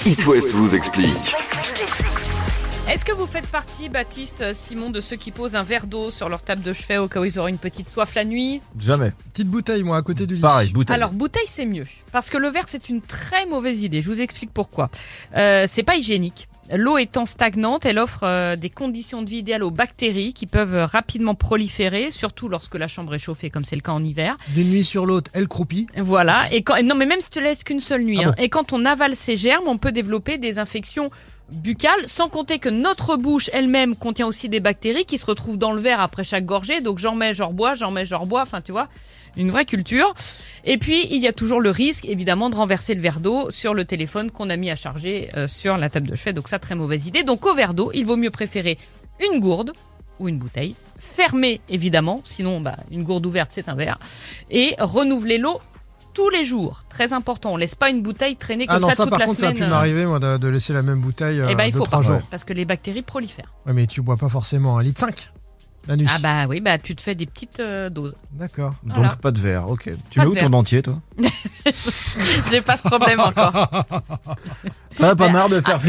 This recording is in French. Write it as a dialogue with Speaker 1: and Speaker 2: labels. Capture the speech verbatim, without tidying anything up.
Speaker 1: It West vous explique.
Speaker 2: Est-ce que vous faites partie, Baptiste, Simon, de ceux qui posent un verre d'eau sur leur table de chevet au cas où ils auraient une petite soif la nuit ?
Speaker 3: Jamais.
Speaker 4: Petite bouteille, moi, à côté du lit.
Speaker 3: Pareil, bouteille.
Speaker 2: Alors, bouteille, c'est mieux. Parce que le verre, c'est une très mauvaise idée. Je vous explique pourquoi. Euh, c'est pas hygiénique. L'eau étant stagnante, elle offre euh, des conditions de vie idéales aux bactéries qui peuvent euh, rapidement proliférer, surtout lorsque la chambre est chauffée, comme c'est le cas en hiver.
Speaker 4: D'une nuit sur l'autre, elle croupit.
Speaker 2: Voilà. Et quand, non, mais même si tu laisses qu'une seule nuit.
Speaker 4: Ah
Speaker 2: hein.
Speaker 4: bon.
Speaker 2: Et quand on avale ces germes, on peut développer des infections buccales, sans compter que notre bouche elle-même contient aussi des bactéries qui se retrouvent dans le verre après chaque gorgée. Donc j'en mets, j'en bois, j'en mets, j'en bois. Enfin, tu vois, une vraie culture. Et puis, il y a toujours le risque, évidemment, de renverser le verre d'eau sur le téléphone qu'on a mis à charger euh, sur la table de chevet. Donc ça, très mauvaise idée. Donc au verre d'eau, il vaut mieux préférer une gourde ou une bouteille, fermée évidemment, sinon bah, une gourde ouverte, c'est un verre, et renouveler l'eau tous les jours. Très important, on laisse pas une bouteille traîner comme
Speaker 4: Ah non,
Speaker 2: ça,
Speaker 4: ça
Speaker 2: toute
Speaker 4: par
Speaker 2: la
Speaker 4: contre,
Speaker 2: semaine.
Speaker 4: ça a pu m'arriver, moi, de, de laisser la même bouteille euh,
Speaker 2: Eh ben, il
Speaker 4: deux,
Speaker 2: faut
Speaker 4: trois
Speaker 2: pas,
Speaker 4: jours.
Speaker 2: parce que les bactéries prolifèrent.
Speaker 4: Ouais, mais tu bois pas forcément un litre cinq la nuit.
Speaker 2: Ah bah oui, bah tu te fais des petites euh, doses.
Speaker 4: D'accord.
Speaker 3: Donc
Speaker 2: Voilà.
Speaker 3: pas de verre, ok. Tu
Speaker 2: Pas
Speaker 3: mets
Speaker 2: de
Speaker 3: où
Speaker 2: verre.
Speaker 3: ton dentier, toi?
Speaker 2: J'ai pas ce problème encore.
Speaker 3: T'as pas marre de faire